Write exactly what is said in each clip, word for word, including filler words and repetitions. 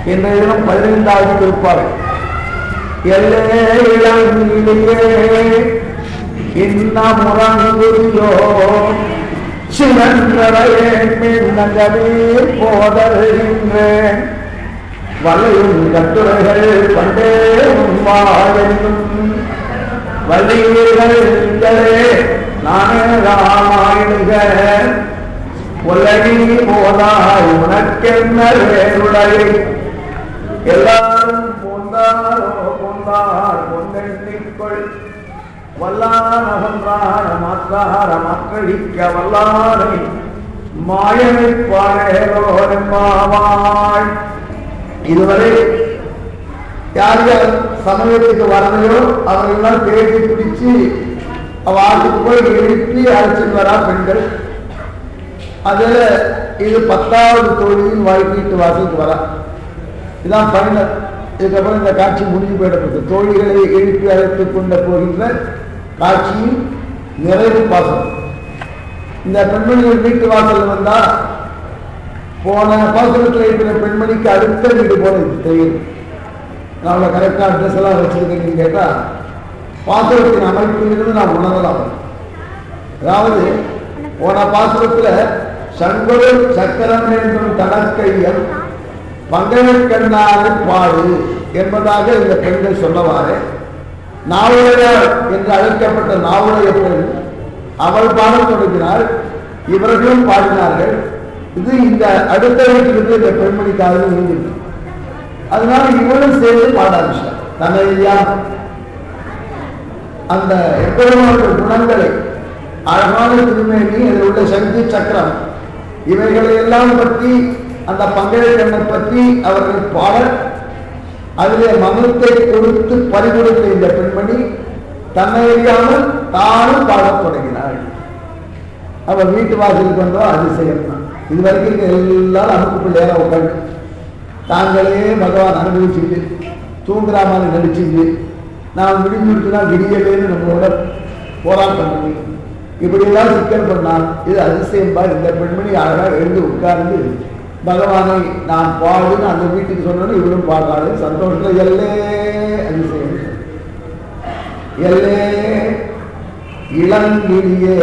என்ற இடம் பதினைந்தாவது திருப்பாவை. எல்லே இளங்கிளியே இன்னமுறங்குதியோ சிவன்றரையே நகவே போதறிகின்றேன் வலையும் கட்டுரைகள் பண்டே வாழ்ந்தும் வலியுகள் நானே ராமாயணிக உலகி போதாய் உனக்கென்ன வேறுடைய எல்லாரும் பொந்தாரோ பொந்தார் பொன்னெண்ணிக்கொள் வல்லானகன்றான மாற்றார மக்களிக்க வல்லானை மாயமைப்பாளேரோமாவாய். இதுவரை யார் யார் சமயத்துக்கு வரலையோ அவர்களெல்லாம் தேடி பிடிச்சு வாட்டுக்கு போய் எழுப்பி அழைச்சிட்டு வரா பெண்கள். அதுல இது பத்தாவது தோழியின் வாழ்க்கீட்டு வாசலுக்கு வரா. இதான் பயனர். இதுக்கப்புறம் இந்த காட்சி முடிஞ்சு போயிடப்பட்டது. தோழிகளை எழுப்பி அழைத்துக் கொண்ட போகின்ற காட்சியின் நிறைவு பாசம். இந்த பெண்மணிகள் வீட்டு வாசல் வந்தா போன பாசனத்தில் இருக்கிற பெண்மணிக்கு அடுத்த வீடு போல தெரியும். நான் கரெக்டா அட்ரஸ் எல்லாம் வச்சிருக்கேன்னு கேட்டா பாசுரத்தின் அமைப்பிலிருந்து நான் உணரலாம். அதாவது போன பாசுரத்துல சங்கரு சக்கரம் என்றும் தனக்கையல் பங்கனக்கண்ணாறு பாடு என்பதாக இந்த பெண்கள் சொல்லவாறு நாவுடையார் என்று அழைக்கப்பட்ட நாவுடைய பெண் அவள் பாடத் தொடங்கினாள். இவர்களும் பாடினார்கள். இது இந்த அடுத்த வீட்டிலிருந்து இந்த பெண்மணிக்காக இருந்தது. அதனால இவளும் சேர்ந்து பாட ஆரம்பிச்சார். தன்னையா அந்த எப்பெருமான குணங்களை அழகான திருமேனி அதில் உள்ள சக்தி சக்கரம் இவைகளை எல்லாம் பற்றி அந்த பங்கேற்கண்ணை பற்றி அவர்கள் பாட அதிலே மனத்தை கொடுத்து பறிகொடுத்த இந்த பெண்மணி தன்னை அறியாமல் தானும் பாடத் தொடங்கினாள். அவள் வீட்டு வாசலுக்கு வந்தோ அதிசயம் தான். இது வரைக்கும் எல்லாரும் அனுப்பு பிள்ளையார உட்காந்து தாங்களே பகவான் அனுபவிச்சுட்டு தூங்குற மாதிரி நடிச்சுட்டு நான் முடிஞ்சுட்டுனா விடியலேன்னு நம்மளோட போராட்டம் பண்ணி இப்படியெல்லாம் சிக்கல் பண்ணால் இது அதிசயம்பா. இந்த பெண்மணி அழகாக எழுந்து உட்கார்ந்து பகவானை நான் பாடுன்னு அந்த வீட்டுக்கு சொன்னோன்னு இவளும் பாடுறாரு. சந்தோஷத்துல எல்லே அதிசயம். எல்லே இளங்கிளியே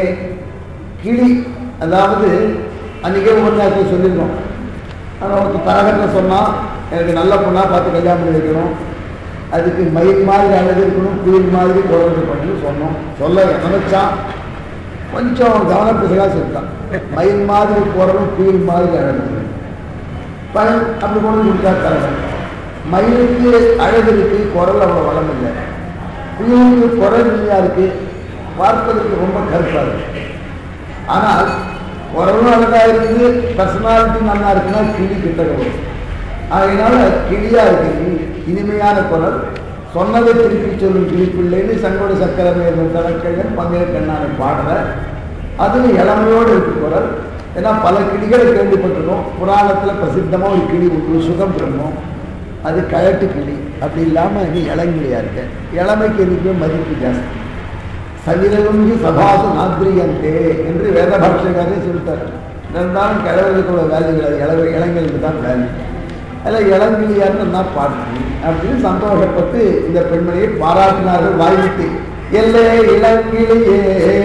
கிளி. அதாவது அன்றைக்கே உபன்யாசத்தை சொல்லியிருக்கோம். ஆனால் அவனுக்கு தரகத்தில் சொன்னால் எனக்கு நல்ல பொண்ணாக பார்த்து கல்யாணம் பண்ணி வைக்கணும், அதுக்கு மயில் மாதிரி அழகு இருக்கணும், குயில் மாதிரி குழந்தை பண்ணி சொன்னோம். சொல்ல நினைச்சான் கொஞ்சம் கவனப்பிசையாக சொல்லிட்டான். மயில் மாதிரி போகிறதும் குயில் மாதிரி அழகு பழம் அப்படி கொண்டு கொடுத்தா தரகன். மயிலுக்கு அழகு இருக்கு, குரல் அவ்வளோ வளம் இல்லை. குயிலுக்கு குரல் இல்லையா இருக்கு, பார்ப்பதற்கு ரொம்ப கருப்பாக இருக்கு. ஆனால் குரலும் அழகாக இருக்குது, பர்சனாலிட்டி நல்லா இருக்குன்னா கிளி கிட்ட வரும். அதனால கிளியா இருக்கு, இனிமையான குரல், சொன்னதை திருப்பி சொல்லும் கிளிப்பிள்ளைன்னு சங்கோட சக்கரமே தனக்கையன் பங்கேற்கண்ணானை பாடுற. அது இளமையோடு இருக்கு குரல். ஏன்னா பல கிளிகளை கேள்விப்பட்டிருக்கோம். புராணத்தில் பிரசித்தமாக ஒரு கிளி உண்டு, சுகம் பிரம்மம். அது கழட்டு கிளி. அப்படி இல்லாமல் நீ இளங்கிளியா இருக்க. இளமைக்கு எதுக்குமே மதிப்பு ஜாஸ்தி. சகிரகுங்கி சபாசு நாத்ரியந்தே என்று வேத பாஷைக்காரே சொல்லிட்டார். இருந்தாலும் கிழவர்களுக்குள்ள வேல்யூ கிடையாது, இளவ இளைஞர்களுக்கு தான் வேல்யூ. அதில் இளங்கிளியான்னு நான் பாடுறேன் அப்படின்னு சந்தோஷப்பட்டு இந்த பெண்மணியை பாராட்டினார்கள் வாய்விட்டு. எல்லே இளங்கிளியே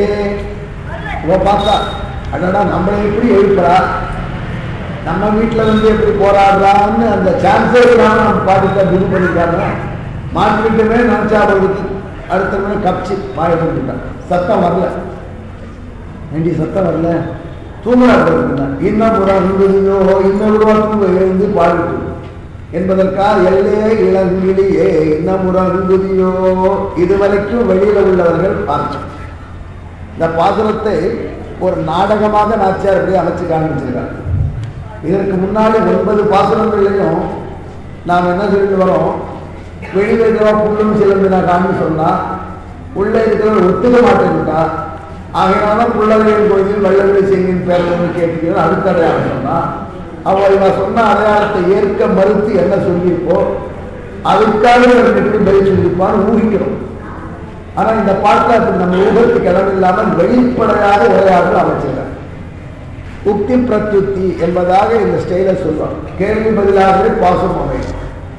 இவ பார்த்தா அடடா நம்மளை எப்படி எழுப்புறா, நம்ம வீட்டில் வந்து எப்படி போராடுறான்னு அந்த சான்ஸே இல்லாமல் நம்ம பாட்டுக்க இது பண்ணிக்காம மாற்றிக்கிட்டுமே நினச்சா போகுது. அடுத்த மணி கப்சி பாயப்பட்டுட்டான். சத்தம் வரல, வேண்டிய சத்தம் வரல, தூங்குறா போட்டுட்டான். இன்னும் ஒரு அன்புதையோ இன்னொரு தூங்க எழுந்து பாடிட்டு என்பதற்காக எல்லே இளங்கிளியே இன்னும் ஒரு அன்புதியோ இதுவரைக்கும் வெளியில உள்ளவர்கள் பார்த்தோம். இந்த பாசுரத்தை ஒரு நாடகமாக நாச்சியார் அப்படியே அமைச்சு காண்பிச்சிருக்காங்க. இதற்கு முன்னாடி ஒன்பது பாசுரங்கள்லையும் நாம் என்ன சொல்லிட்டு வரோம், வெளியில் இருக்கிற புல்லும் சிலம்பு நான் காண்பி சொன்னா உள்ளே இருக்கிறவங்க ஒத்துக்க மாட்டேன்னுட்டா. ஆகையினால புள்ளவையின் கோயில் வல்லவரை செய்யும் பேரன்னு கேட்கிறோம். அடுத்த அடையாளம் சொன்னா அவள் இவன் சொன்ன அடையாளத்தை ஏற்க மறுத்து என்ன சொல்லியிருப்போ அதுக்காக எப்படி பதில் சொல்லியிருப்பான்னு ஊகிக்கிறோம். ஆனால் இந்த பாட்டில் அப்படி நம்ம ஊகத்துக்கு இடம் இல்லாமல் வெளிப்படையாக உரையாடல் அமைச்சிருக்காங்க. உக்தி பிரத்யுக்தி என்பதாக இந்த ஸ்டைல சொல்லுவாங்க. கேள்வி பதிலாகவே பாசம் அமையும்.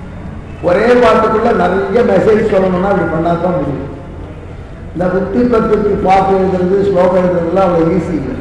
ஒரே பாட்டுக்குள்ள நிறைய மெசேஜ் சொல்லணும்னா அப்படி பண்ணாதான் முடியும். இந்த உக்தி பிரத்யுக்தி பாட்டு எழுதுறது ஸ்லோகம் எழுதுறதுலாம் அவ்வளோ ஈஸி இல்லை.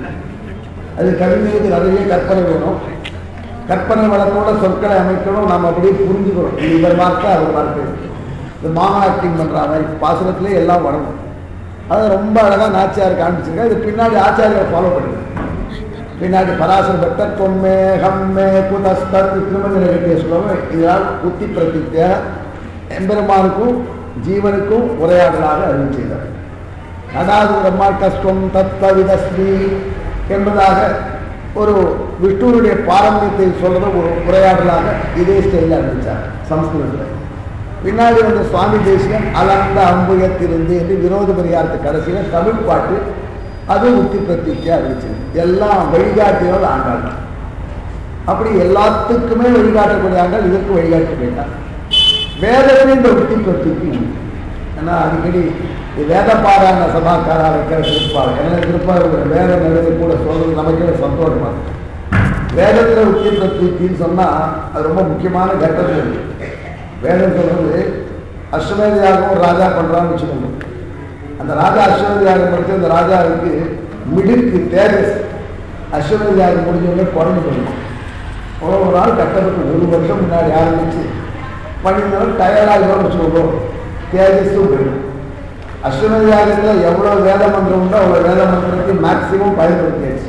அது கவிஞருக்கு நிறைய கற்பனை வேணும். கற்பனை வளத்தோட சொற்களை அமைக்கணும். நம்ம அப்படியே புரிஞ்சுக்கணும். இது இவர் மார்க்கா அவர் மார்க்கு. இந்த மாமா ஆக்டிங் பண்ணுற மாதிரி பாசனத்திலே எல்லாம் வரணும். அதை ரொம்ப அழகாக நாச்சியார் காமிச்சிருக்கேன். இது பின்னாடி ஆச்சாரியை ஃபாலோ பண்ணுங்க. பின்னாடி பராசர பக்தர் தொன்மே ஹம்மே குதஸ்தத் திருமந்திர கட்டிய சொல்லுவாங்க. இதனால் புத்தி பிரதித்தியாக எம்பெருமானுக்கும் ஜீவனுக்கும் உரையாடலாக அறிவு செய்தார். அதாவது பிரம்மா கஷ்டம் தத்வவிதஸ்மி என்பதாக ஒரு விஷ்ணுனுடைய பாரம்பரியத்தை சொல்கிற ஒரு உரையாடலாக இதே ஸ்டைலில் அறிவித்தார் சம்ஸ்கிருதத்தில். பின்னாடி வந்து சுவாமி தேசிகன் அலந்த அம்புயத்திலிருந்து என்று விரோத பரிகாரத்து கடைசியில் தமிழ் பாட்டு அது உத்தி பிரத்தியாக அறிவிச்சது. எல்லாம் வழிகாட்டினால் ஆண்டாள். அப்படி எல்லாத்துக்குமே வழிகாட்டக்கூடிய ஆண்டாள் இதற்கு வழிகாட்ட வேண்டாம். வேதத்திலே இந்த உத்தி பிரத்திக்கு ஏன்னா அடிக்கடி வேத பாராயண சபாக்காரா வைக்கிற திருப்பாவை எனக்கு திருப்பாவை வேத நடுவு கூட சொல்றது நமக்கு சந்தோஷமா இருக்கு. வேதத்தில் உத்தி பிரத்தின்னு சொன்னால் அது ரொம்ப முக்கியமான கட்டத்தில் இருக்கு. வேதம் சொல்றது அஸ்வமேத யாகம் ஒரு ராஜா பண்றான்னு வச்சுக்கோங்க. அந்த ராஜா அஸ்வமேத யாகம் படித்து அந்த ராஜாவுக்கு மிடுக்கு தேஜஸ் அஸ்வமேத யாகம் முடிஞ்சவங்க குறைஞ்சு போயிடும். ஒரு நாள் கட்டப்பட்டு ஒரு வருஷம் முன்னாடி ஆரம்பிச்சு பண்ணியிருந்தாலும் டயர்டாக வச்சுக்கோங்க தேஜஸும் போயிடும். அஸ்வமேத யாகத்தில் எவ்வளோ வேத மந்திரம் உண்டோ அவ்வளோ வேத மந்திரத்தை மேக்சிமம் பயன்படுத்தியாச்சு.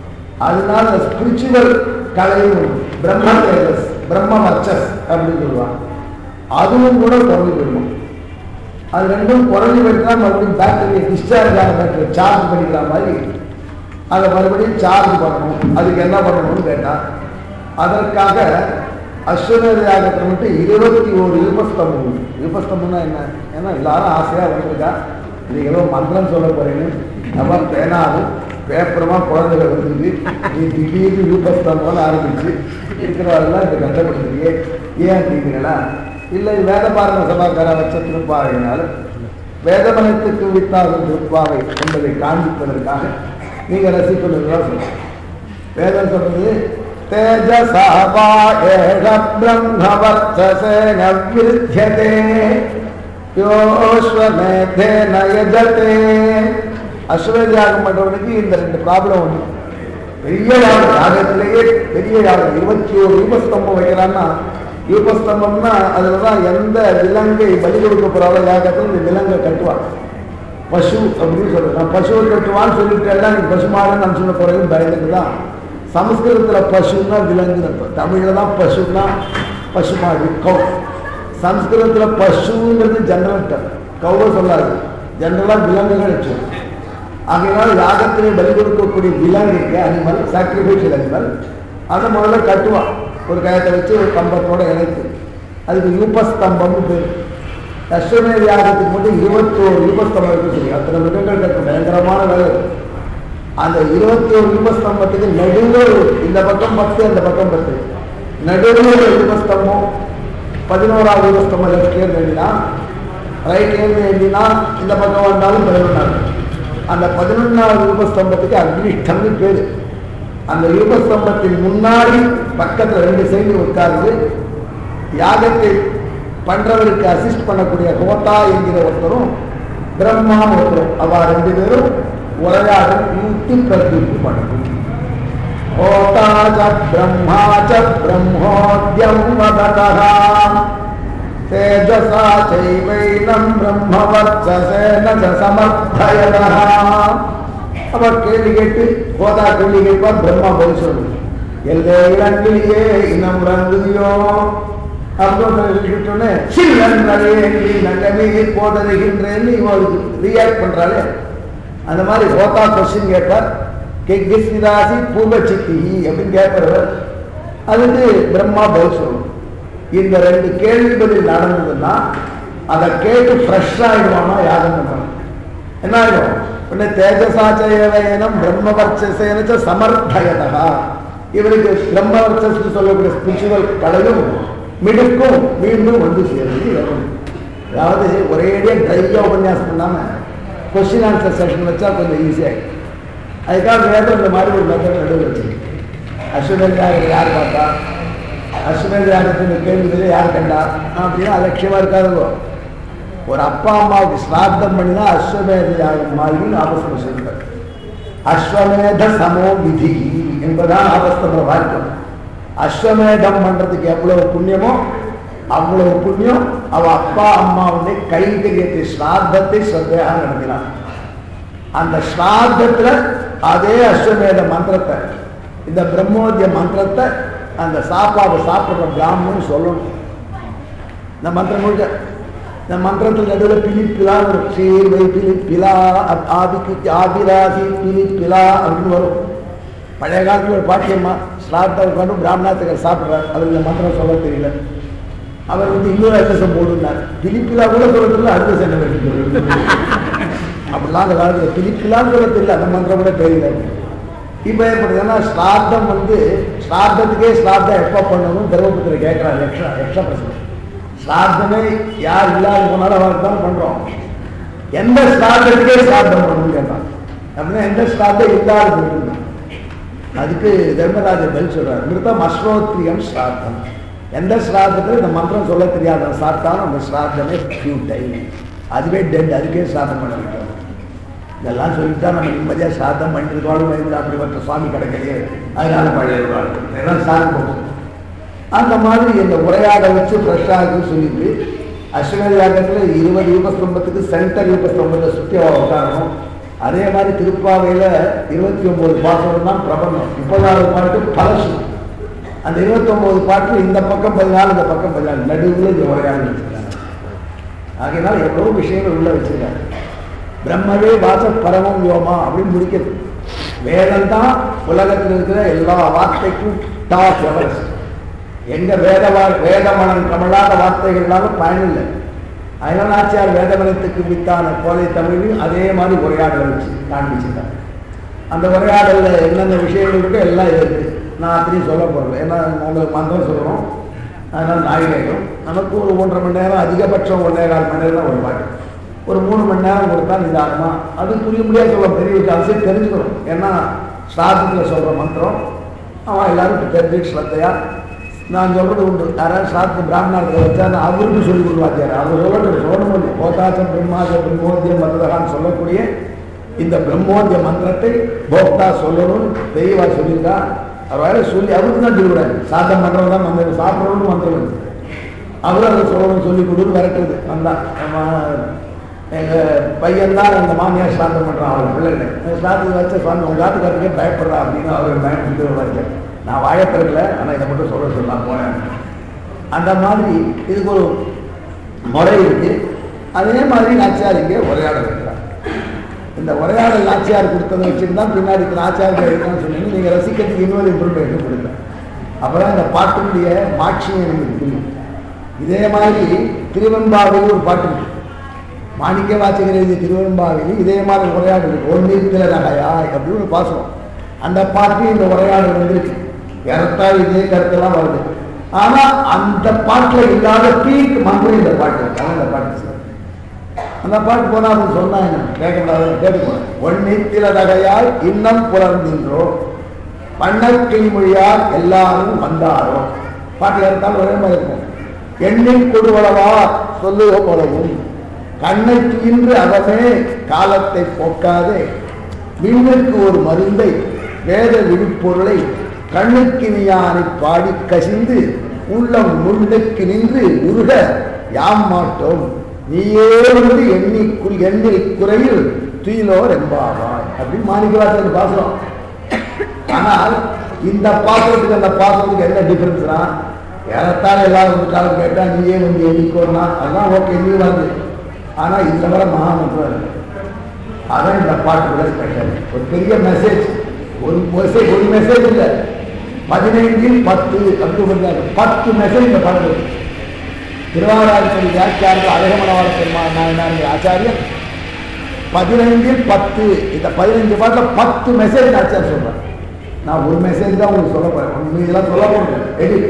அதனால ஸ்பிரிச்சுவல் கலையும் பிரம்ம தேஜஸ் பிரம்ம வர்ச்சஸ் அப்படின்னு சொல்லுவாங்க. அதுவும் கூட குறைஞ்சு போயிடும். அது ரெண்டும் குறைஞ்சு போயிட்டா மறுபடியும் பேட்டரியை டிஸ்சார்ஜ் ஆன பேட்டரி சார்ஜ் பண்ணிக்கிற மாதிரி அதை மறுபடியும் சார்ஜ் பண்ணணும். அதுக்கு என்ன பண்ணணும்னு கேட்டால் அதற்காக அஸ்வமேத யாகத்தை மட்டும் இருபத்தி ஒரு யூபஸ்தம்பம் உண்டு. யூபஸ்தம்பம்னா என்ன? ஏன்னா எல்லாரும் ஆசையாக வந்திருக்கா நீங்கள் ஏதோ மந்திரம் சொல்ல போறீங்க. நம்ம பேனாவும் பேப்பரமா குழந்தைகள் வந்துருக்கு. நீ திடீர்னு யூபஸ்தம்பம்னு ஆரம்பிச்சு இருக்கிறவரெல்லாம் இதை கஷ்டப்படுத்துறீங்க ஏன் அப்படிங்கிறீங்களா? இல்லை வேத பாரத சபாக்கார வச்ச திருப்பாவையினால் வேதமனத்துக்கு வித்தாகும் திருப்பாவை என்பதை காண்பிப்பதற்காக நீங்கள் ரசிப்பதுதான் சொல்லுங்க. வேதம் சொல்றது தேஜசா வா ஏஷ பிரம்மவர்ச்சசேன விருத்யதே யோஸ்வமேதேன யஜதே. அஸ்வமேத யாகம் பண்றவனுக்கு இந்த ரெண்டு ப்ராப்ளம் ஒன்று. பெரிய யாகம் யாகத்திலேயே பெரிய யாகம் இருபத்தி ஒரு யூபஸ்தம்பம் வைக்கிறான்னா யூபஸ்தம்பம்னா அதில் தான் எந்த விலங்கை பலி கொடுக்க போகிறாரோ யாகத்தில் இந்த விலங்கை கட்டுவான். பசு அப்படின்னு சொல்லுவான். பசுவை கட்டுவான்னு சொல்லிட்டு எல்லாம் நீ பசுமாடுன்னு நான் சொல்ல போகிறேன்னு பயந்துட்டு தான் சமஸ்கிருதத்தில் பசுன்னா விலங்குன்னு இருக்கும். தமிழில் தான் பசுன்னா பசுமாடு கவ். சம்ஸ்கிருதத்தில் பசுங்கிறது ஜென்ரல் டர்ம். கவ்வை சொல்லாது, ஜென்ரலாக விலங்குகள் வச்சோம். ஆகையினால யாகத்திலே பலி கொடுக்கக்கூடிய விலங்குக்கு அனிமல் சாக்ரிஃபைஷியல் அனிமல் அதை முதல்ல கட்டுவான். ஒரு கயத்தை வச்சு ஒரு கம்பத்தோட இணைத்து அதுக்கு யூபஸ்தம்பம்னு பேர். அஸ்வமேத யாகத்துக்கு மட்டும் இருபத்தோரு யூபஸ்தம்பம் இருக்கு. சரி, அத்தனை மிருகங்கள் கட்டும் பயங்கரமான வேலை. அந்த இருபத்தி ஒரு யூபஸ்தம்பத்துக்கு நடுவில் இந்த பக்கம் பத்து அந்த பக்கம் பத்து நடுவில் ஒரு யூபஸ்தம்பம் பதினோராவது யூபஸ்தம்பம் லெஃப்ட்லேருந்து எழுதினா ரைட்லேருந்து எழுதினா இந்த பக்கம் வந்தாலும் பதினொன்றாவது. அந்த பதினொன்றாவது யூபஸ்தம்பத்துக்கு அக்னிஷ்டம்னு பேர். அந்த யூபஸ்தம்பத்தின் முன்னாடி பக்கத்தில் ரெண்டு சைடு உட்கார்ந்து யாகத்தை பண்றவருக்கு அசிஸ்ட் பண்ணக்கூடிய ஹோதா என்கிற ஒருத்தரும் பிரம்மான்னு ஒருத்தரும் அவ ரெண்டு பேரும் உரையாடல் யூத்தி பிரதிப்பு பண்ணணும். ஹோதா ச பிரம்மா ச பிரம்மோத்யம் வததா தேஜசா சைவைனம் பிரம்மவர்ச்சசேன ச சமர்த்தயதா. அவர் கேள்வி கேட்டு ஹோதா கேள்வி கேட்பார். பிரம்மா பதில் சொல்லணும். எல்லை இளங்கிலேயே இனம் ரங்குதியோ அப்படின்னு போதருகின்றேன்னு இவளுக்கு ரியாக்ட் பண்றாளே அந்த மாதிரி ஹோதா கொஸ்டின் கேட்பார். ராசி பூர்வ சித்தி அப்படின்னு கேட்கிறவர் அதுக்கு பிரம்மா பதில் சொல்லணும். இந்த ரெண்டு கேள்வி பதில் நடந்ததுன்னா அதை கேட்டு ஃப்ரெஷ் ஆயிடுவானா யாகம் பண்றாங்க. என்ன ஆயிடும்? உடனே தேஜசாச்சயம் பிரம்மவர்ச்சசேன சமர்த்தயதா. இவருக்கு பிரம்மவர்ச்சஸ் சொல்லக்கூடிய ஸ்பிரிச்சுவல் கலையும் மிடுக்கும் மீண்டும் வந்து சேருது. அதாவது ஒரேடியாக ட்ரையாக உபன்யாசம் பண்ணாமல் கொஸ்டின் ஆன்சர் செஷன் வச்சா கொஞ்சம் ஈஸியாகிடும். அதுக்காக வேதம் இந்த மாதிரி ஒரு மெத்தட் நடுவில் வச்சிருக்கு. அஸ்வமேத யாகத்தில் யார் பார்த்தா, அஸ்வமேத யாகத்தின் கேள்விகளை யார் கண்டா அப்படின்னா அலட்சியமாக இருக்காதுங்கோ. ஒரு அப்பா அம்மாவுக்கு ஸ்ராத்தம் பண்ணினா அஸ்வமேத யாகம் மாதிரி ஆபஸ்தம் சொல்லிட்டார். அஸ்வமேத சமோ விதி என்பதான் ஆபஸ்தம் வாக்கியம். அஸ்வமேதம் பண்றதுக்கு எவ்வளவு புண்ணியமோ அவ்வளவு புண்ணியம் அவ அப்பா அம்மாவுடைய கைங்கரியத்தை ஸ்ராத்தத்தை ஸ்ரத்தையாக நடத்தினான். அந்த ஸ்ராத்தத்துல அதே அஸ்வமேத மந்திரத்தை, இந்த பிரம்மோத்திய மந்திரத்தை அந்த சாப்பாடு சாப்பிட்ற பிராமணன் சொல்லணும். இந்த மந்திரம் முழுக்க இந்த மந்திரத்தில் நடுவில் பிலிப்பிலா ஒரு சீர்வை பிலிப்பிலா ஆதிக்கு ஆதிராசி பிலிப்பிலா அப்படின்னு வரும். பழைய காலத்தில் ஒரு பாட்டியம்மா ஸ்ராத்த உட்காந்து பிராமணாத்துக்கு சாப்பிட்றார். அவர் இந்த மந்திரம் சொல்ல தெரியல. அவர் வந்து இன்னொரு அர்த்தம் போடுனார். பிலிப்பிலா கூட சொல்றதுல அடுத்த சென்ன வேண்டும் அப்படிலாம் அந்த காலத்தில் பிலிப்பிலான்னு சொல்ல தெரியல, அந்த மந்திரம் கூட தெரியல. இப்போ ஏற்படுதுன்னா ஸ்ராத்தம் வந்து ஸ்ராத்தத்துக்கே ஸ்ராத்தம் எப்போ பண்ணணும் தர்மபுத்திர கேட்குறாரு. எக்ஸ்ட்ரா எக்ஸ்ட்ரா பிரச்சனை ஸ்ராத்தமே யார் இல்லாத போனாலும் அவருக்கு தான் பண்ணுறோம். எந்த ஸ்ராத்தத்துக்கே ஸ்ராத்தம் பண்ணணும்னு கேட்பாங்க. அப்படின்னா எந்த ஸ்ராத்தம் இல்லாத போட்டு அதுக்கு தர்மராஜர் பதில் சொல்றாரு. மிருதம் அஸ்ரோத்ரியம் ஸ்ராத்தம். எந்த ஸ்ராத்தத்தில் இந்த மந்திரம் சொல்ல தெரியாத சாப்பிட்டாலும் அந்த ஸ்ராத்தமே ஃபியூட்டை, அதுவே டெட், அதுக்கே ஸ்ராத்தம் பண்ண வைக்கிறோம். இதெல்லாம் சொல்லிட்டு தான் நம்ம நிம்மதியாக ஸ்ராத்தம் பண்ணிருக்கோம். அப்படிப்பட்ட சுவாமி கிடைக்கலையே, அதனால பழைய எல்லாம் சாதம் போகும். அந்த மாதிரி இந்த உரையாட வச்சு ஃப்ரெஷ்ஷாக சொல்லிட்டு அஸ்வமேத யாகத்தில் இருபது யூபஸ்தம்பத்துக்கு சென்டர் யூபஸ்தம்பத்தை சுற்றி உட்காரணும். அதே மாதிரி திருப்பாவையில் இருபத்தி ஒன்பது பாட்டு தான் பிரபந்தம், முப்பதாவது பாட்டு பலசு. அந்த இருபத்தி ஒன்பது பாட்டு இந்த பக்கம் பதினாலு இந்த பக்கம் பதினாலு நடுவில் இந்த உரையாடல் வச்சிருக்காங்க. ஆகையினால எவ்வளவு விஷயங்கள் உள்ள வச்சிருக்காங்க. பிரம்மவே வாச பரமம் யோமா அப்படின்னு முடிக்கிறது. வேதம் தான் உலகத்தில் இருக்கிற எல்லா வார்த்தைக்கும் டாப் எவரெஸ்ட். எங்க வேத வேதமனம் கமலாத வார்த்தைகள்னாலும் பயனில்லை. அதனால ஆச்சியார் வேதமனத்துக்கு வித்தான கோலை தமிழையும் அதே மாதிரி உரையாடல் வச்சு காண்பிச்சுட்டாங்க. அந்த உரையாடலில் என்னென்ன விஷயங்கள் இருக்கோ எல்லாம் இருக்கு. நான் அத்தனையும் சொல்ல போகிறேன். ஏன்னா உங்களுக்கு மந்திரம் சொல்லணும், அதனால் நாயகம் நமக்கு ஒரு ஒன்றரை மணி நேரம், அதிகபட்சம் ஒன்றே கால் மணி நேரம் தான் ஒரு பாட்டு. ஒரு மூணு மணி நேரம் கொடுத்தா நிதானமாக அது புரிய முடியாது சொல்ல பெரிய அவசியம் தெரிஞ்சுக்கணும். ஏன்னா ஸ்ராத்தத்தில் சொல்கிற மந்திரம் அவன் எல்லாரும் தெரிஞ்சு ஸ்ரத்தையா நான் சொல்றது உண்டு. யாராவது சாத்து பிராமணர்கள் வச்சா அவருக்கு சொல்லிக் கொடுவாச்சார். அவர் சொல்லட்டும் சொல்லணும். போதாச்சம் பிரம்மாஜ பிரம்மோத்திய மந்திரகான்னு சொல்லக்கூடிய இந்த பிரம்மோத்திய மந்திரத்தை போக்தா சொல்லணும்னு தெளிவா சொல்லியிருக்கா. அவர் வேற சொல்லி அவருக்கு தான் சொல்லிவிடாது. சாத்தம் பண்றவங்க தான் மந்திரம் சாப்பிடணும்னு மந்திரம் வந்து அவரும் அதை சொல்லணும் சொல்லி கொடுன்னு விரட்டுறது. வந்தான் எங்க பையன் தான் அந்த மாமியார் சாத்தம் பண்றான். அவர் பிள்ளைங்க சாத்தத்தை வச்ச சுவாமி உங்க காத்துக்காரத்துக்கே பயப்படுறா அப்படின்னு அவர் பயன்படுத்தி வச்சார். நான் வாழப்பிறகுல ஆனால் இதை மட்டும் சொல்ல சொல்லலாம் போனேன். அந்த மாதிரி இதுக்கு ஒரு முறை இருக்கு. அதே மாதிரி நாச்சியார் இங்கே உரையாடல் இருக்கிறார். இந்த உரையாடல் நாச்சியார் கொடுத்ததை வச்சுட்டு தான் பின்னாடி நாச்சியார் எழுதுன்னு சொன்னீங்க. நீங்கள் ரசிக்கிறதுக்கு இன்னொரு இம்ப்ரூவ்மெண்ட் கொடுங்க. அப்போதான் இந்த பாட்டினுடைய மாட்சியம் எனக்கு புரியும். இதே மாதிரி திருவெம்பாவில் ஒரு பாட்டு இருக்கு. மாணிக்க வாசகர் எழுதிய திருவெம்பாவில் இதே மாதிரி உரையாடல் இருக்கு. ஒன்னிருக்கிற நகையாய் அப்படின்னு ஒரு பாசனம். அந்த பாட்டு இந்த உரையாடல் வந்துருக்கு. இறத்தால் இதே கருத்தெல்லாம் வருது. ஆனா அந்த பாட்டுல இல்லாத பீக் மந்திரம் இந்த பாட்டு இருக்கு. அந்த பாட்டு அந்த பாட்டு போனா அவங்க சொன்னாங்க கேட்கக்கூடாது கேட்டுக்கணும். ஒன்னித்தில தகையால் இன்னம் புலர்ந்தின்றோ பண்ணக்கிளி மொழியால் எல்லாரும் வந்தாரோ பாட்டு இறத்தால் ஒரே மாதிரி இருக்கும். எண்ணில் கொடுவளவா சொல்லுவ போலவும் கண்ணை துயின்று அவனே காலத்தை போக்காதே விண்ணுக்கு ஒரு மருந்தை வேத விழுப்பொருளை கண்ணுக்கு நீயானை பாடி கசிந்து உள்ளம் முள்ளுக்கு நின்று உருக யாம் மாட்டோம் நீயே வந்து எண்ணி எண்ணில் குறையில் துயிலோர் என்பாவாய் அப்படின்னு மாணிக்கவாசகர் பாசனம். ஆனால் இந்த பாசனத்துக்கு அந்த பாசனத்துக்கு என்ன டிஃபரன்ஸ்னா ஏறத்தால் எல்லாரும் காலம் கேட்டா நீயே வந்து எண்ணிக்கோனா அதெல்லாம் ஓகே நீ வருது. ஆனா இந்த வர மகாமந்திரம் இருக்கு. அதான் இந்த பாட்டு கூட ஸ்பெஷல். ஒரு பெரிய மெசேஜ். ஒரு மெசேஜ் ஒரு மெசேஜ் இல்லை, பதினைந்தில் பத்து அப்படி பத்து மெசேஜ் இந்த பாட்டு. திருவாராய்ச்சி வியாக்கியார்கள் அழகமனவார பெருமாள் நாயனார் ஆச்சாரியர் பதினைந்தில் பத்து இந்த பதினைஞ்சு பாட்டில் பத்து மெசேஜ் ஆச்சார் சொல்றேன். நான் ஒரு மெசேஜ் தான் உங்களுக்கு சொல்ல போறேன். இதெல்லாம் சொல்ல போறேன் எடிட்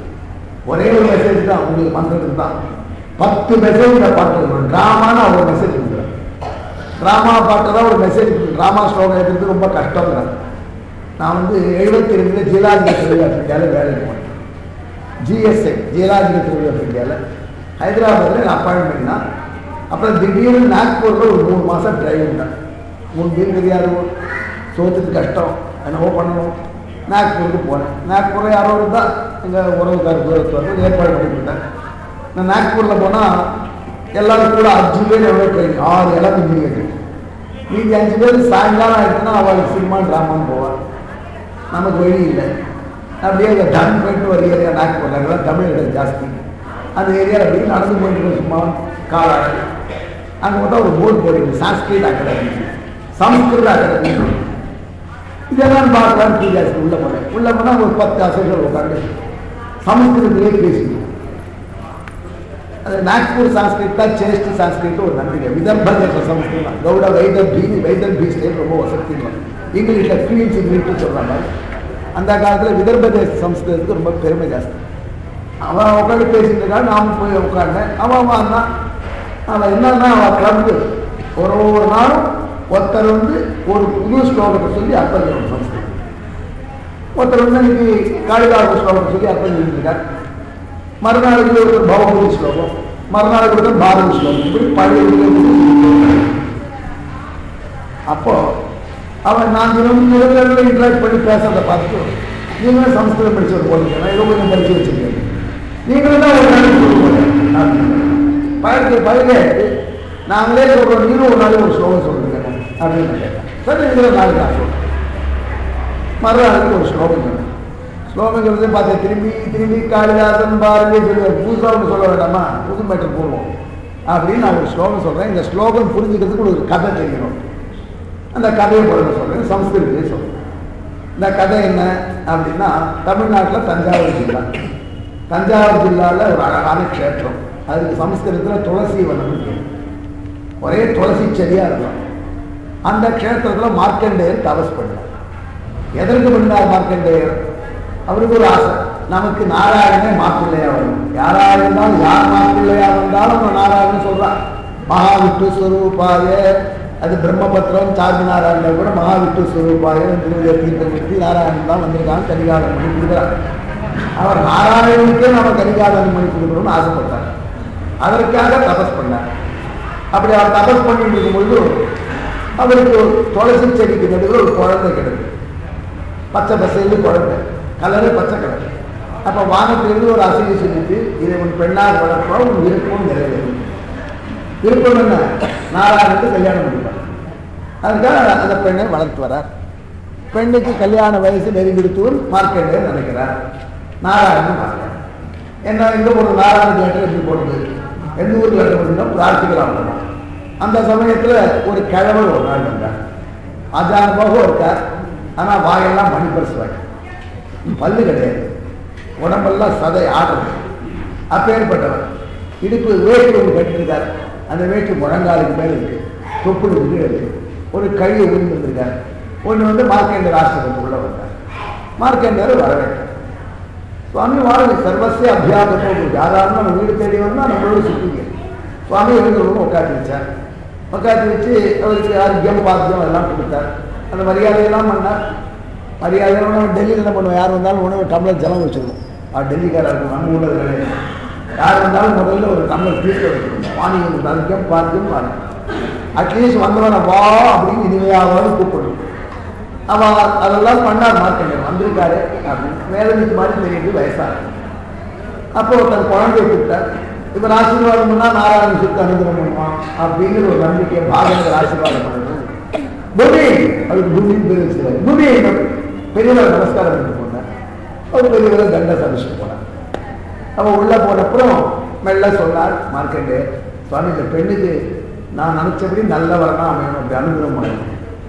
ஒரே ஒரு மெசேஜ் தான் உங்களுக்கு மந்திரத்துக்கு தான். பத்து மெசேஜ் இந்த பாட்டு டிராமான ஒரு மெசேஜ் கொடுக்குறேன். ட்ராமா பாட்டை தான் ஒரு மெசேஜ். ட்ராமா ஸ்லோகம் எழுதுறது ரொம்ப கஷ்டங்கிறாங்க. நான் வந்து எழுபத்தி ரெண்டில் ஜியலாஜிக்கல் சர்வே ஆஃப் இந்தியாவில் வேலைக்கு போனேன். ஜிஎஸ்ஐ ஜியலாஜிக்கல் சர்வே ஆஃப் இந்தியாவில் ஹைதராபாத்தில் நான் அப்பாயின்மெண்ட் தான். அப்புறம் திடீர்னு நாக்பூரில் ஒரு மூணு மாதம் டிரைவிங் தான். மூணு பேர் தெரியாது, சோத்துக்கு கஷ்டம், என்னவோ பண்ணணும். நாக்பூருக்கு போனேன். நாக்பூரில் யாரோ இருந்தால் எங்கள் உறவுக்கார தூரத்து ஏற்பாடு பண்ணி கொடுத்தேன். நான் நாக்பூரில் போனால் எல்லாரும் கூட அஞ்சு பேர் எவ்வளோ ட்ரெயின், ஆறு இடம் இன்ஜினியர். மீதி அஞ்சு பேர் சாயங்காலம் ஆகிடுச்சுன்னா அவளுக்கு சினிமா ட்ராமான்னு போவாள். நமக்கு வழி இல்லை. அப்படியே அந்த டன் போயிட்டு ஒரு ஏரியா நாக்பூரில் அங்கெல்லாம் தமிழ் இடம் ஜாஸ்தி. அந்த ஏரியாவில் அப்படியே நடந்து போயிட்டு சும்மா காலாடு. அங்கே பார்த்தா ஒரு போர்டு போடுறது சான்ஸ்கிரிட் அகாடமி, சமஸ்கிருத அகாடமி. இதெல்லாம் பார்க்கலான்னு கியூரியாசிட்டி உள்ளே போனேன். உள்ளே போனால் ஒரு பத்து அசோசியல் உட்காந்து சமஸ்கிருதத்திலே பேசிக்கணும். அது நாக்பூர் சான்ஸ்கிரிட் தான் சேஷ்டி சான்ஸ்கிரிட் ஒரு நம்பிக்கை. விதர்ப சமஸ்கிருதம் கவுட வைதர் பீ வைதர் பீ ஸ்டைல் ரொம்ப வசதி. இங்கிலீஷில் குவீன்ஸ் இங்கிலீஷ்னு சொல்கிறாங்க. அந்த காலத்தில் விதர்ப தேச சமஸ்கிருதத்துக்கு ரொம்ப பெருமை ஜாஸ்தி. அவன் உட்காந்து பேசிட்டு இருக்கான். நானும் போய் உட்காந்தேன். அவன் வந்தான். அவன் என்னன்னா அவன் கிளம்பு ஒரு ஒவ்வொரு நாளும் ஒருத்தர் வந்து ஒரு புது ஸ்லோகத்தை சொல்லி அர்த்தம் சொல்லணும் சமஸ்கிருதம். ஒருத்தர் வந்து இன்னைக்கு காளிதாச ஸ்லோகத்தை சொல்லி அர்த்தம் சொல்லியிருக்கார். மறுநாளுக்கு ஒரு பௌபூரி ஸ்லோகம், மறுநாளுக்கு ஒரு பாரதி ஸ்லோகம், இப்படி பழைய. அப்போ அவன் நான் தினமும் இன்ட்ராக்ட் பண்ணி பேசுறதை பார்த்து நீங்களும் சமஸ்கிருதம் படிச்சவர் போடுங்க, ஏதோ கொஞ்சம் படிச்சு வச்சிருக்கேன், நீங்களும் தான் ஒரு நாளைக்கு கொடுக்க பழக்க பழக நாங்களே சொல்றோம், நீங்களும் ஒரு நாளைக்கு ஒரு ஸ்லோகம் சொல்லுங்க அப்படின்னு கேட்டேன். சரி இதில் நாளைக்கு நான் சொல்றேன். மறுநாளுக்கு ஒரு ஸ்லோகம் சொன்னேன். ஸ்லோகம் சொல்றது பார்த்தேன். திரும்பி திரும்பி காளிதாசன் பாரதி சொல்லுவேன். புதுசாக ஒன்று சொல்ல வேண்டாமா, புது மேட்டர் போடுவோம் அப்படின்னு நான் ஒரு ஸ்லோகம் சொல்கிறேன். இந்த ஸ்லோகம் புரிஞ்சுக்கிறதுக்கு ஒரு கதை தெரியணும். அந்த கதையை முதல்ல சொல்கிறேன், சமஸ்கிருதத்திலே சொல்கிறேன். இந்த கதை என்ன அப்படின்னா, தமிழ்நாட்டில் தஞ்சாவூர் ஜில்லா. தஞ்சாவூர் ஜில்லாவில் ஒரு அழகான க்ஷேத்திரம். அதுக்கு சமஸ்கிருதத்தில் துளசி வனம், ஒரே துளசி செடியாக இருக்கும். அந்த க்ஷேத்திரத்தில் மார்க்கண்டேயர் தபஸ் பண்ணார். எதற்கு பண்ணார் மார்க்கண்டேயர்? அவருக்கு ஒரு ஆசை, நமக்கு நாராயணனே மாப்பிள்ளையா வரும். யாரா இருந்தாலும் யார் மாப்பிள்ளையா வந்தாலும் அவன் நாராயணன் சொல்றான். மகாவிஷ்ணு ஸ்வரூபாய, அது பிரம்மபத்திரம் சார்ஜி நாராயணன் கூட மகாவிஷ்ணு ஸ்வரூபாய தீர்த்தமூர்த்தி நாராயணன் தான் வந்திருக்காங்க. கலிகாலம் பண்ணி கொடுக்குறார். அவர் நாராயணனுக்கே நம்ம கலிகாலம் பண்ணி கொடுக்கணும்னு ஆசைப்பட்டார். அதற்காக தபஸ் பண்ணார். அப்படி அவர் தபஸ் பண்ணிட்டு இருக்கும்பொழுது அவருக்கு துளசி செடிக்கு நடுவில் ஒரு குழந்தை கிடைக்கும். பச்சை பசையில குழந்தை, கலரு பச்சை கலர். அப்போ வானத்திலிருந்து ஒரு அசைவு சொல்லிட்டு, இதை உன் பெண்ணாக வளர்ப்பா, உன் விருப்பம் நிறைவேறும். விருப்பம் என்ன? நாராயணனுக்கு கல்யாணம் பண்ணிப்பார். அதுக்காக அந்த பெண்ணை வளர்த்து வரார். பெண்ணுக்கு கல்யாண வயசு நெருங்கிடுத்துவன் மார்க்கண்டேயர் நினைக்கிறார். நாராயணன் பார்க்கிறார். என்ன இந்த ஒரு நாராயண லெட்டர் எப்படி போடுறது? எந்த ஊர் லெட்டர் போட்டுன்னா பிரார்த்திக்கலாம். அந்த சமயத்தில் ஒரு கிழவர் ஒரு நாள் வந்தார். ஆச்சாரமாக இருக்கார். ஆனால் வாயெல்லாம் மணிப்பரிசு வாங்க, பல்லு கிடையாது, உடம்பெல்லாம் சதை ஆடுறது. அப்பேற்பட்டவர் இடுப்பு வேட்டு ஒன்று கட்டிருக்கார். அந்த வேட்டு முழங்காலுக்கு மேலே இருக்கு, தொப்புளுக்கு கீழே இருக்கு. ஒரு கழியை விழுந்திருக்கார். ஒன்று வந்து மார்க்கண்டேயர் ஆசிரமத்துக்கு உள்ள வந்தார். மார்க்கண்டேயர் வரவேற்றார். சுவாமி வாழ்க்கை சர்வசிய அபியாசத்தோ, யாராலும் நம்ம வீடு தேடி வந்தால் நம்மளோட சுற்றிங்க. சுவாமி எழுந்து உட்காந்து வச்சார். உட்காந்து வச்சு அவருக்கு ஆரோக்கியம் பாத்தியம் எல்லாம் கொடுத்தார். அந்த மரியாதையெல்லாம் பண்ணார். மரியாதையெல்லாம் டெல்லியில் என்ன பண்ணுவோம், யார் வந்தாலும் உணவு டம்ளர் ஜலம் வச்சுருந்தோம். அது டெல்லிக்காரர் இருக்கும், நம்ம ஊரில் கிடையாது. யார் வந்தாலும் முதல்ல ஒரு டம்ளர் தீர்க்க வச்சுருந்தோம். வாணிகம் ஆரோக்கியம் பாத்தியம் பாருங்க. அட்லீஸ்ட் வந்தவனை வா அப்படின்னு இனிமையாவது கூப்பிடணும். அவன் அதெல்லாம் பண்ணார். மார்க்கண்டேயர் வந்திருக்காரு அப்படின்னு மேலஞ்சிக்கு மாதிரி தெரியுது, வயசாக. அப்போ தன் குழந்தையை கூப்பிட்டார். இவர் ஆசீர்வாதம் பண்ணால் நாராயணன் சுத்த அனுகிரகம் பண்ணுவான் அப்படிங்கிற ஒரு நம்பிக்கையை பாகவதர் ஆசீர்வாதம் பண்ணணும். பூமி அவருக்கு பூமின்னு பேர் வச்சுக்கிறார். பூமி பெரியவர் நமஸ்காரம் பண்ணி போனார். அவர் பெரியவரை தண்ட சபிச்சுட்டு போனார். அவன் உள்ளே போனப்புறம் மெல்ல சொன்னார் மார்க்கண்டேயர், சுவாமி இந்த பெண்ணுக்கு நான் நினைச்சபடி நல்ல வரணும் அமையணும், அப்படி அனுகிரகம் பண்ணணும்.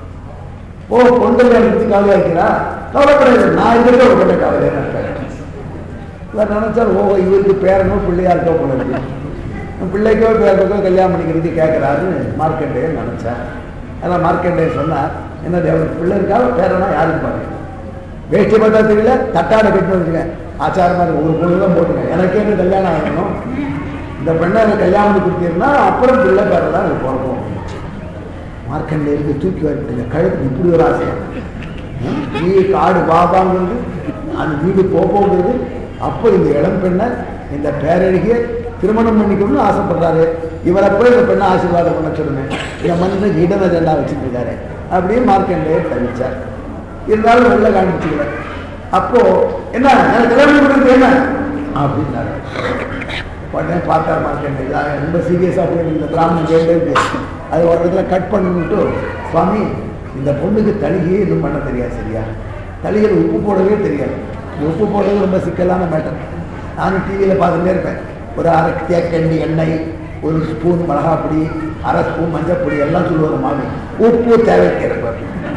ஓ பொங்கல் நினைச்சு கவலையா இருக்கிறா? கவலைப்படாது, நான் இருக்கிற ஒரு பெண்ணை கவலையா இருக்காரு. இவர் நினைச்சார், ஓ இவருக்கு பேரனோ பிள்ளையா இருக்கோ போல இருக்கு, பிள்ளைக்கோ பேருக்கோ கல்யாணம் பண்ணிக்கிறது கேட்கிறாருன்னு மார்க்கண்டேயர் நினைச்சார். அதான் மார்க்கண்டேயர் சொன்னார், என்ன அவருக்கு பிள்ளை இருக்கா பேரனா யாருக்கு பாருங்க, வேஷ்டி பார்த்தா தெரியல, தட்டாடை கட்டி வச்சுங்க, ஆச்சாரமாக ஒரு பொண்ணு தான் போட்டுங்க, எனக்கே கல்யாணம் ஆகணும், இந்த பெண்ணை கல்யாணம் கொடுத்தீங்கன்னா அப்புறம் பிள்ளை பேரெல்லாம் எனக்கு பிறக்கும். மார்க்கண்டையிலிருந்து தூக்கி வரட்டுங்க, கழுத்து இப்படி ஒரு ஆசை. வீடு காடு பாபாங்கிறது, அந்த வீடு போகிறது. அப்போ இந்த இளம் பெண்ணை இந்த பேரழகிய திருமணம் பண்ணிக்கணும்னு ஆசைப்படுறாரு. இவரை போய் இந்த பெண்ணை ஆசீர்வாதம் பண்ண சொல்லுங்க, இந்த மனுஷனுக்கு இடன ஜெண்டா வச்சுட்டு இருக்காரு அப்படின்னு மார்க்கண்டையர் தவிச்சார். இருந்தாலும் வெளில காண்பிச்சுக்கல. அப்போ என்ன கல்யாணம் பண்ணுறது என்ன அப்படின்னாரு. உடனே பார்த்தார் மார்க்கண்டையர், ரொம்ப சீரியஸாக போய் இந்த பிராமணன் கேட்டு அது ஒரு இடத்துல கட் பண்ணிட்டு, சுவாமி இந்த பொண்ணுக்கு தலிகையே இன்னும் பண்ண தெரியாது, சரியா? தலிகையில் உப்பு போடவே தெரியாது. உப்பு போடுறது ரொம்ப சிக்கலான மேட்டர். நானும் டிவியில் பார்த்துட்டே இருப்பேன். ஒரு அரை தேக்கண்ணி எண்ணெய், ஒரு ஸ்பூன் மிளகாப்பொடி, அரை ஸ்பூன் மஞ்சப்பொடி எல்லாம் சொல்லுவாங்க. மாமி உப்பு தேவைக்கேற்ப,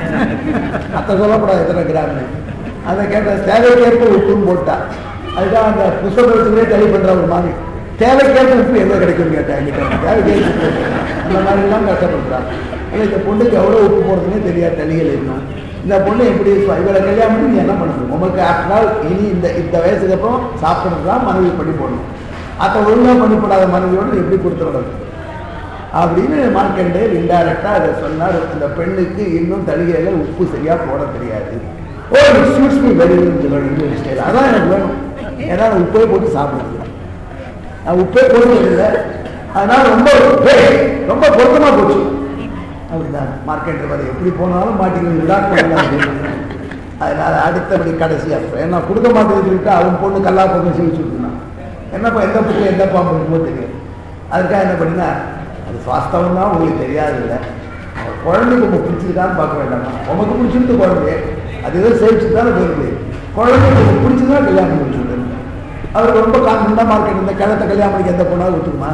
அத்தை சொல்லக்கூடாது எத்தனை கிராம்னு. அதை கேட்ட தேவைக்கேற்ப உப்புன்னு போட்டா அதுதான் அந்த புஷ்பத்துலேயே தள்ளி பண்ணுற ஒரு மாமி. தேவைக்கேற்ப உப்பு எங்கே கிடைக்கும்னு கேட்டேன். தேவைக்கேற்ப அந்த மாதிரிலாம் கஷ்டப்படுறாங்க. ஆனால் இந்த பொண்ணுக்கு எவ்வளோ உப்பு போடுறதுன்னே தெரியாது தண்ணிகள் இன்னும். இந்த பொண்ணு எப்படி இவரை கல்யாணம் பண்ணி நீ என்ன பண்ணுறது? உமக்கு ஆஃப்டர் ஆல் இனி இந்த இந்த வயசுக்கு அப்புறம் சாப்பிட்றது தான் மனைவி பண்ணி போடணும். அதை ஒழுங்காக பண்ணி போடாத மனைவியோடு எப்படி கொடுத்துடணும் அப்படின்னு மார்க்கண்டேயர் இன்டைரக்டாக அதை சொன்னார். இந்த பெண்ணுக்கு இன்னும் தலிகையில் உப்பு சரியாக போட தெரியாது. Oh excuse me very English style, அதான் எனக்கு வேணும். ஏன்னா உப்பே போட்டு சாப்பிடுறது, நான் உப்பே போட்டு இல்லை, அதனால ரொம்ப ரொம்ப பொருத்தமாக போச்சு அப்படிதான். மார்க்கெட்டில் வர எப்படி போனாலும் மாட்டிக்கிறது விடாட் பண்ணலாம். அதனால அடுத்தபடி கடைசியாக ஏன்னா கொடுக்க மாட்டேன்னு சொல்லிட்டு அவன் பொண்ணு கல்லா பொண்ணு செஞ்சு கொடுத்தான். என்னப்பா எந்த புக்கு எந்த பாம்பு இருக்குமோ தெரியும். அதுக்காக என்ன பண்ணினா, அது வாஸ்தவம் தான் உங்களுக்கு தெரியாது இல்லை, அவன் குழந்தைக்கு உங்க பிடிச்சிருக்கான்னு பார்க்க வேண்டாமா? உமக்கு பிடிச்சிருந்து குழந்தை அது ஏதோ சேவிச்சு தானே போயிருக்கு. குழந்தைக்கு உங்களுக்கு பிடிச்சதான் கல்யாணம் பண்ணி சொல்லுங்க. அவருக்கு ரொம்ப கான்ஃபிடண்டாக மார்க்கெட் இந்த கிழத்தை கல்யாணம் பண்ணிக்க எந்த பொண்ணாலும் ஒத்துக்குமா?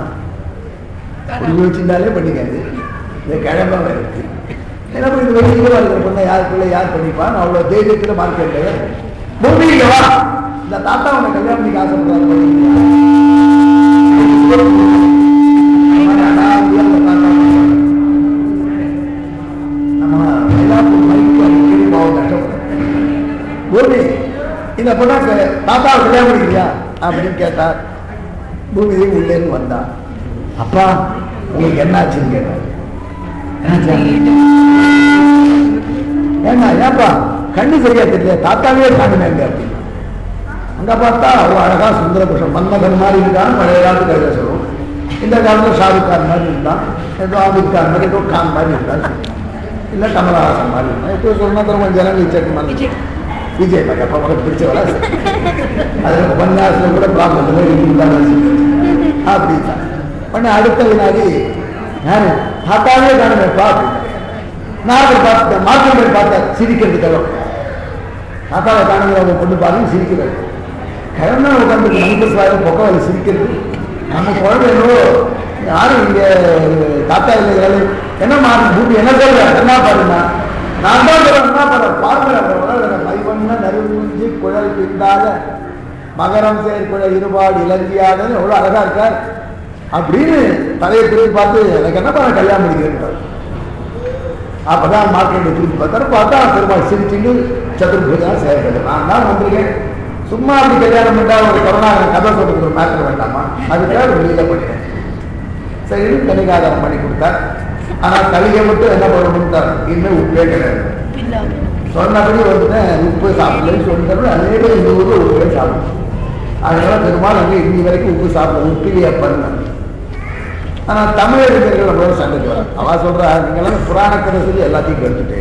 குடி வச்சுருந்தாலே பண்ணிக்காது. இந்த கிழமை இருக்கு என்ன பண்ணி இது வெளியே இருக்கிற பொண்ணை யாருக்குள்ள யார் பண்ணிப்பான்னு அவ்வளோ தைரியத்தில் மார்க்கெட்டில் பூமியில வா, இந்த தாத்தா அவனை கல்யாணம் பண்ணிக்க ஆசைப்படுறாரு. பூமி இந்த பொண்ணா தாத்தாவை கல்யாணம் பண்ணிக்கிறியா அப்படின்னு கேட்டார். பூமி உள்ளேன்னு வந்தா, அப்பா உங்களுக்கு என்னாச்சுன்னு கேட்டார். ஏன்னா ஏப்பா கண்ணு சரியா தெரியல, தாத்தாவே காணுமேங்க அப்படின்னு. அங்க பார்த்தா அவ்வளோ அழகா சுந்தரபுஷம் மன்மதன் மாதிரி இருந்தான். பழைய காலத்து கதை சொல்லுவோம். இந்த காலத்தில் ஷாருக் கான் மாதிரி இருந்தான், ஏதோ ஆமிர் கான் மாதிரி, ஏதோ கான் மாதிரி இருந்தான், இல்லை கமலஹாசன் மாதிரி இருந்தான். இப்போ சொன்னா கொஞ்சம் ஜனங்க இச்சக்கு மாதிரி விஜய் மாதிரி அப்போ உனக்கு பிடிச்சவளா அதில் உபன்யாசத்தில் கூட பிராமணத்தில் இருந்தாங்க அப்படின்னா பண்ண. அடுத்த வினாடி யாரு தாத்தாவே காணுமேப்பா அப்படின்னு நான் பார்த்துட்டேன். மார்க்கெட் பார்த்தா சிரிக்கிறதுக்காக தாத்தாவை காணுங்க அவங்க பொண்ணு பாருங்க சிரிக்கிறாரு. கிழமை உட்காந்து மணிப்பசுவாக பொக்கவாதி சிரிக்கிறது. நம்ம குழந்தைங்களோ யாரும் இங்கே தாத்தா இல்லை என்ன மாறி பூமி என்ன சொல்ற என்ன பாருங்க நான் தான் சொல்றேன் என்ன பண்றேன் பாருங்க. மைவண்ண நறுமுஞ்சி குழல் பிண்டாத மகரம் செயற்குழல் இருபாடு இலங்கியாதன்னு எவ்வளோ அழகா இருக்கார் அப்படின்னு தலையை திரும்பி பார்த்து எனக்கு என்ன பண்ண கல்யாணம் பண்ணிக்கிறேன். அப்பதான் மார்க்கெட்டை திரும்பி பார்த்தாரு. பார்த்தா பெருமாள் சிரிச்சுட்டு சதுர்புஜா செயல்படுது. நான் தான் வந்திருக்கேன். சும்மா அப்படி கல்யாணம் பண்ணா ஒரு கொரோனா கதை சொல்றதுக்கு ஒரு மேட்டர் வேண்டாமா? அதுக்காக வெளியில பண்ணிட்டேன். சரி கலிகாதாரம் பண்ணி கொடுத்தார். ஆனா கலிகை மட்டும் என்ன பண்ணணும்ட்டார், இன்னும் உப்பே கிடையாது. சொன்னபடி வந்துட்டேன் உப்பு சாப்பிடலன்னு சொல்லிட்டு அதே மாதிரி இந்த ஊர்ல உப்பே சாப்பிடும். அதனால பெருமாள் அங்கே இன்னி வரைக்கும் உப்பு சாப்பிடல, உப்பிலேயே பண்ண. ஆனா தமிழறிஞர்கள் நம்மளோட சண்டைக்கு வர அவ சொல்றா, நீங்களாம் புராண கதை சொல்லி எல்லாத்தையும் கேட்டுட்டு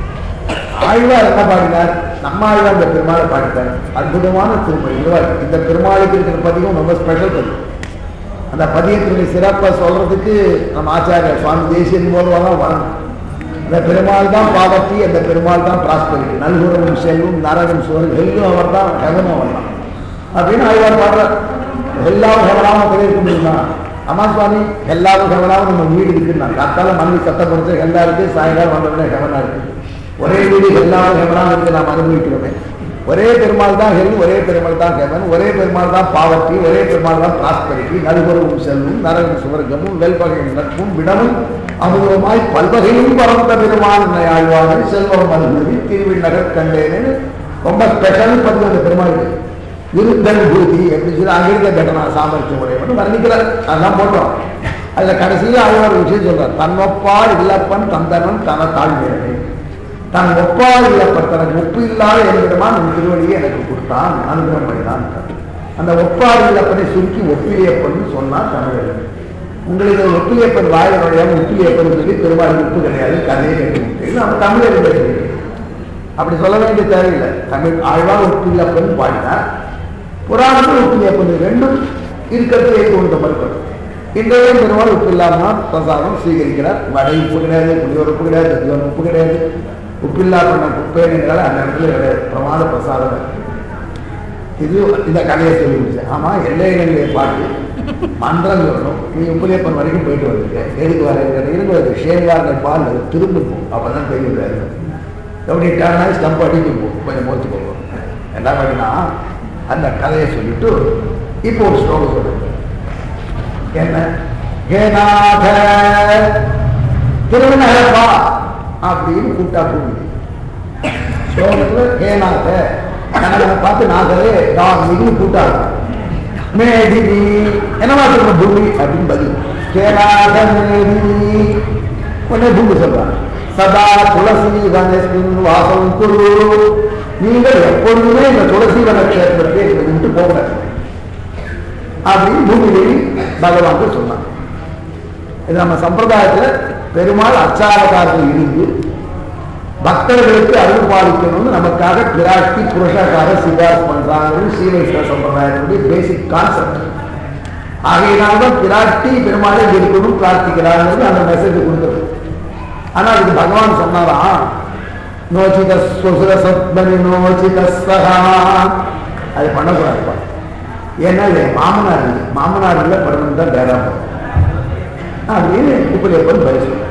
ஆழ்வார் என்ன பாடினார், நம்ம ஆழ்வார் இந்த பெருமாளை பாடிட்டார். அற்புதமான திருமணி இந்த பெருமாளுக்கு இருக்கிற பதிகம் ரொம்ப ஸ்பெஷல் பதிவு. அந்த பதியத்தினுடைய சிறப்பை சொல்றதுக்கு நம்ம ஆச்சாரிய சுவாமி தேசியன் மூலமாக வரணும். அந்த பெருமாள் தான் பாவத்தி, அந்த பெருமாள் தான் பிராஸ்பரிட்டி, நல்குறவும் செல்வம் நரகம் சோறு எல்லும் அவர் தான் ஜெகமும் வரலாம் அப்படின்னு ஆழ்வார் பாடுறார். எல்லாரும் கவலாம தெரிவிக்க முடியுமா? அம்மா சுவாமி எல்லாரும் கவலாவும் நம்ம வீடு இருக்குன்னா காத்தால மனைவி சத்தம் கொடுத்து எல்லா இருக்கு, சாயங்காலம் வந்தவுடனே கவனா இருக்கு. ஒரே வீடு எல்லாரும் கவலாம் இருக்கு, நாம் அனுபவிக்கிறோமே. ஒரே பெருமாள் தான் ஹெல், ஒரே பெருமாள் தான் ஹெவன், ஒரே பெருமாள் தான் பாவர்ட்டி, ஒரே பெருமாள் தான் பிராஸ்பரிட்டி, நல்குறவும் செல்வம் நரகம் சுவர்க்கமும் வெல்வகையும் நட்பும் விடமும் அமுதமாய் பல்வகையும் பரந்த பெருமாள் ஆழ்வார்கள் செல்வம் அனுபவி திருவிழ் நகர் கண்டேன்னு ரொம்ப ஸ்பெஷல் பண்ணு அந்த பெருமாளுக்கு. விருத்தன் பூதி எப்படி சொல்லி அங்கிருந்த கட்டணா சாமர்த்தியம் உடையவன் வர்ணிக்கிறார். அதெல்லாம் போட்டோம். அதில் கடைசியில் அவர் ஒரு விஷயம் சொல்றார், தன் ஒப்பால் இல்லப்பன் தந்தனன் தன தாழ்மையை, தன் ஒப்பால் இல்லப்பன் தனக்கு ஒப்பு இல்லாத என்கிறமான உன் திருவடியை எனக்கு கொடுத்தான், அனுகிரகம் பண்ணிதான். அந்த ஒப்பால் இல்லப்பனை சுருக்கி ஒப்பிலியப்பன் சொன்னார் தமிழர். உங்களுக்கு ஒப்பிலியப்பன் வாயிலுடைய ஒப்பிலியப்பன் சொல்லி பெருமாள் உப்பு கிடையாது, கதையை கேட்டு நம்ம தமிழர் பேசுகிறேன். அப்படி சொல்ல வேண்டிய தேவையில்லை. தமிழ் ஆழ்வார் ஒப்பிலியப்பன் பாடினார், புராணத்தில் ஒப்பிலியப்பன் ரெண்டும் இருக்கிறது ஏற்று கொண்ட மறுக்கணும். இன்றைய பெருமாள் உப்பு இல்லாமல் பிரசாதம் ஸ்வீகரிக்கிறார். வடை உப்பு கிடையாது, புளியோர் உப்பு கிடையாது, தத்துவம் உப்பு கிடையாது, உப்பில்லா பண்ண குப்பைகள் அந்த இடத்துல கிடையாது, பிரமாத பிரசாதம். இது இந்த கதையை சொல்லி முடிச்சேன். ஆமா, எல்லை இனங்களை பார்த்து மந்திரம் சொல்லணும். நீ உப்புலியப்பன் வரைக்கும் போயிட்டு வந்துருக்க, எதுக்கு வர இருந்தது ஷேர்வார்கள் பால் திரும்பும், அப்பதான் தெரியாது. எப்படி டேர்னா ஸ்டம்ப் அடிக்கும் போ, கொஞ்சம் மோத்து போகும். என்ன பண்ணினா அந்த கதையை சொல்லிட்டு இப்போ ஒரு ஸ்லோகம் சொல்லுங்க. என்ன ஹேநாத திருநகரப்பா அப்படின்னு கூட்டா கூடி ஸ்லோகத்துல ஹேநாத கணவனை பார்த்து நாகரே தான் மிகு கூட்டாரு மேதினி என்னவா சொல்ற பூமி அப்படின்னு பதில். ஹேநாத மேதினி உடனே பூமி சொல்றாங்க, சதா துளசி வனஸ்மின் வாசம் குரு, நீங்கள் எப்பொழுதுமே இந்த துளசி வன கஷேத்திரத்தை விட்டு போகக்கூடாது அப்படின்னு பூமிதேவி பகவான் சொன்னாங்க. இது நம்ம சம்பிரதாயத்தில் பெருமாள் அச்சாவதாரத்தில் இருந்து பக்தர்களுக்கு அருள் பாலிக்கணும்னு நமக்காக பிராட்டி புருஷகார சிபாஸ் பண்றாங்க. Sri Vaishnava சம்பிரதாயத்தினுடைய basic concept. ஆகையினால்தான் பிராட்டி பெருமாளை இருக்கணும் பிரார்த்திக்கிறாங்க அந்த மெசேஜ் கொடுத்தது. ஆனா அதுக்கு பகவான் சொன்னாராம், நோச்சித சுசுர சத்மனி நோச்சித சகா, அது பண்ணக்கூடாதுப்பா. ஏன்னா மாமனார் மாமனார் இல்லை படம் தான் டேரா அப்படின்னு உப்புலியப்பன் பதில் சொல்ற.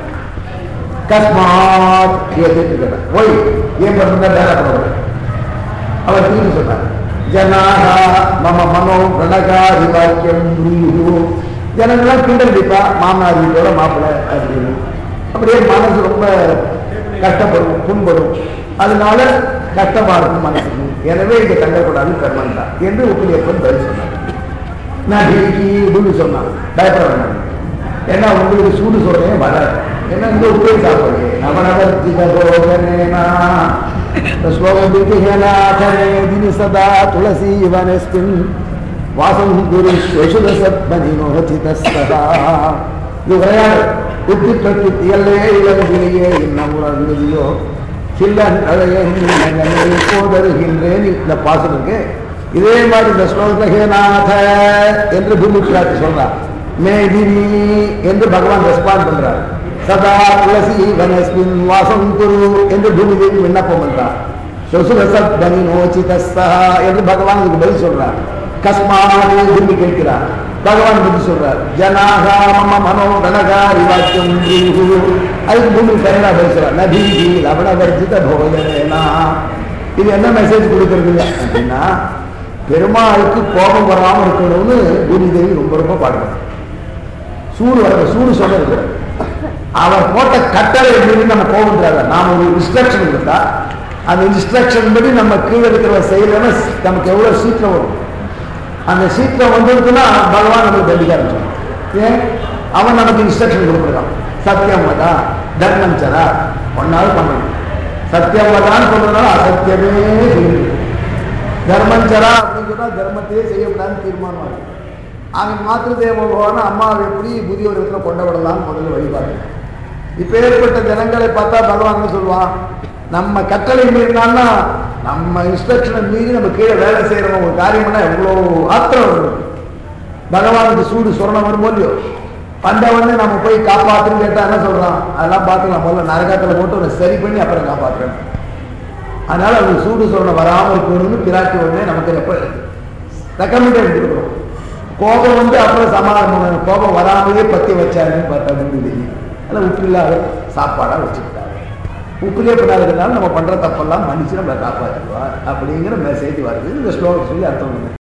கஸ்மாத் கேட்டேன், ஓய் ஏன் படம் தான் டேரா படம். அவர் திரும்பி சொன்னார், ஜனாகா மம மனோ பிரணகாரி வாக்கியம், ஜனங்களாம் கிண்டடிப்பா மாமனார் வீட்டோட மாப்பிள்ளை அப்படின்னு. அப்படியே மனசு ரொம்ப கஷ்டப்படும், புண்படும், அதனால கஷ்டமா இருக்கும் மனசுக்கு. எனவே இங்க தங்கக்கூடாது கர்மன் தான் என்று உப்புலியப்பன் பதில் சொன்னார். நான் டிக்கி சொன்னான், பயப்பட வேண்டாம், ஏன்னா உங்களுக்கு சூடு சொல்றேன் வராது, ஏன்னா இந்த உப்பே சாப்பிடுங்க நவனவர்த்திகோகனேனா ஸ்லோகத்திற்கு ஹேநாதனே தினி சதா துளசி வனஸ்மின் வாசம் குரு ஸ்வசுரசத்மனி நோசிதஸ்ததா. இது உரையாடு உத்தி பிரத்தி எல்லே இளவிலேயே இன்னும் உணர்ந்ததையோ சில்லன் போதருகின்றேன் இந்த பாசம் இருக்கு. இதே மாதிரி இந்த ஸ்லோகத்தில் ஹேநாத என்று பூமி பிராட்டி சொல்றார், மேதினி என்று பகவான் ரெஸ்பாண்ட் பண்றார், சதா துளசி வனஸ்மின் வாசம் குரு என்று பூமி தேவி விண்ணப்பம் பண்றார், சொசுரசத் பனி நோசிதஸ்தா என்று பகவான் இதுக்கு பதில் சொல்றார். கஸ்மானே பூமி கேட்கிறார், பகவான் பதில் சொல்றார், ஜனாகா மம மனோ கனகாரி வாக்கியம், அதுக்கு பூமி கருணா பேசுறார், நபீதி லவணவர்ஜித போஜனேனா. இது என்ன மெசேஜ் கொடுக்கறது அப்படின்னா, பெருமாளுக்கு கோபம் வராமல் இருக்கணும்னு பூமி தேவி ரொம்ப ரொம்ப பாடுறார். சூடு வர சூடு சொல்றது அவர் போட்ட கட்டளை எப்படி நம்ம கோபம் தராத, நாம ஒரு இன்ஸ்ட்ரக்ஷன் கொடுத்தா அந்த இன்ஸ்ட்ரக்ஷன் படி நம்ம கீழே இருக்கிற செய்யறோம்னா நமக்கு எவ்வளவு சீக்கிரம் வரும். அந்த சீக்கிரம் வந்ததுன்னா பகவான் நமக்கு தண்டிக்க ஆரம்பிச்சோம். ஏன் அவன் நமக்கு இன்ஸ்ட்ரக்ஷன் கொடுக்குறான், சத்தியம் வதா தர்மம் சரா ஒன்னாலும் பண்ணணும். சத்தியம் வதான்னு சொல்றதுனால அசத்தியமே செய்யுது, தர்மம் சரா அப்படின்னு சொன்னா தர்மத்தையே செய்யக்கூடாதுன்னு தீர்மானம் ஆகும். அவன் மாத்திரு தேவபகவான அம்மாவை எப்படி புதிய ஒரு இடத்துல கொண்ட விடலாம்னு முதல்ல வழிபாடு. இப்ப ஏற்பட்ட ஜனங்களை பார்த்தா பகவான் என்ன சொல்லுவான், நம்ம கட்டளை மீறினான்னா நம்ம இன்ஸ்ட்ரக்ஷனை மீறி நம்ம கீழே வேலை செய்யறோம் ஒரு காரியம்னா எவ்வளோ ஆத்திரம் வரும். பகவானுக்கு சூடு சொரணம் வருமோ இல்லையோ, வந்தவொடனே நம்ம போய் காப்பாற்றுன்னு கேட்டா என்ன சொல்றான், அதெல்லாம் பார்த்துக்கலாம், முதல்ல நரகத்தில் போட்டு அதை சரி பண்ணி அப்புறம் காப்பாற்றுறேன். அதனால அவங்களுக்கு சூடு சொரணம் வராமல் இருக்கணும்னு பிராட்டி உடனே நமக்கு எப்ப ரெக்கமெண்டேஷன் கொடுக்குறோம். கோபம் வந்து அப்புறம் சமாதானம், கோபம் வராமலே பற்றி வச்சாருன்னு பார்த்தா தெரியும். அதெல்லாம் உப்பு இல்லாத சாப்பாடாக வச்சுக்கிட்டாங்க. உப்புலேயே பண்ணாததுனால நம்ம பண்ற தப்பெல்லாம் மன்னிச்சு நம்மளை காப்பாற்றுவார் அப்படிங்கிற மெசேஜ் வருது. இந்த ஸ்லோகம் சொல்லி அர்த்தம்